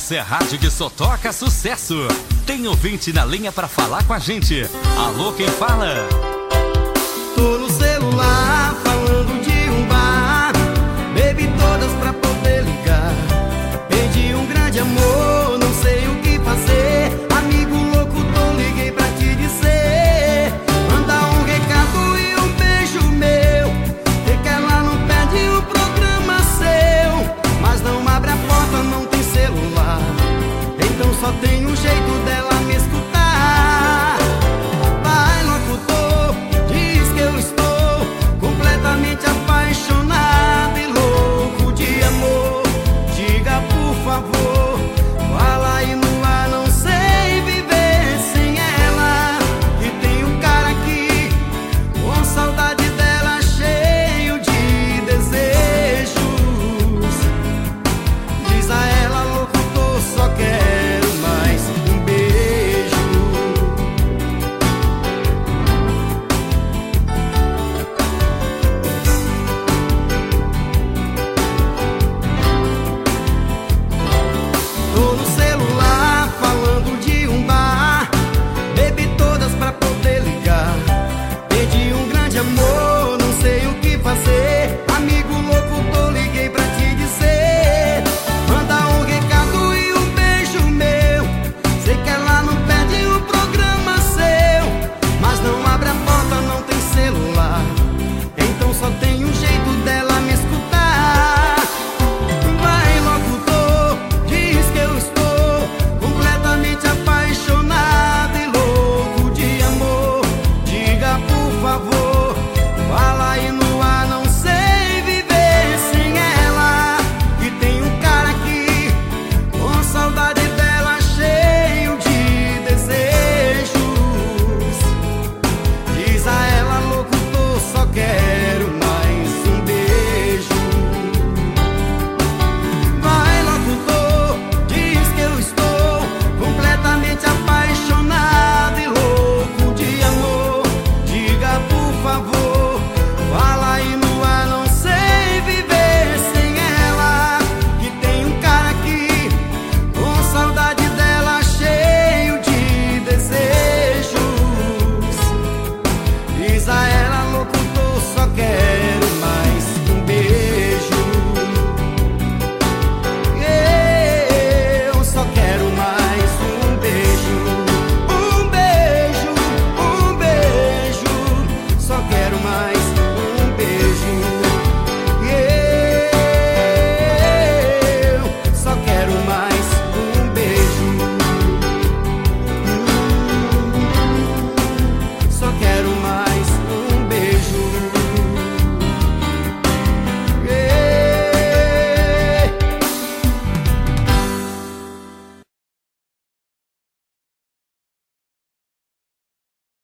Essa é a rádio que só toca sucesso. Tem ouvinte na linha pra falar com a gente. Alô, quem fala? Tô no celular falando de um bar. Bebi todas pra poder ligar. Perdi um grande amor, não sei o que fazer. Amigo louco, liguei pra te dizer. Manda um recado e um beijo meu. Vê que ela não perde o programa seu. Mas não abre a porta, não tem celular. Então só tem um jeito dela me escutar. Vai, locutor, diz que eu estou completamente apaixonado e louco de amor. Diga por favor, fala aí no ar, não sei viver sem ela. E tem um cara aqui com saudade dela, cheio de desejos. Diz a ela, locutor, só quero mais um beijo. Tô no celular falando de um bar. Bebi todas pra poder ligar. Perdi um grande amor, não sei o que fazer. Amigo louco, liguei pra te dizer. Manda um recado e um beijo meu. Sei que ela não perde o programa seu. Mas não abre a porta, não tem celular. Então só tem um jeito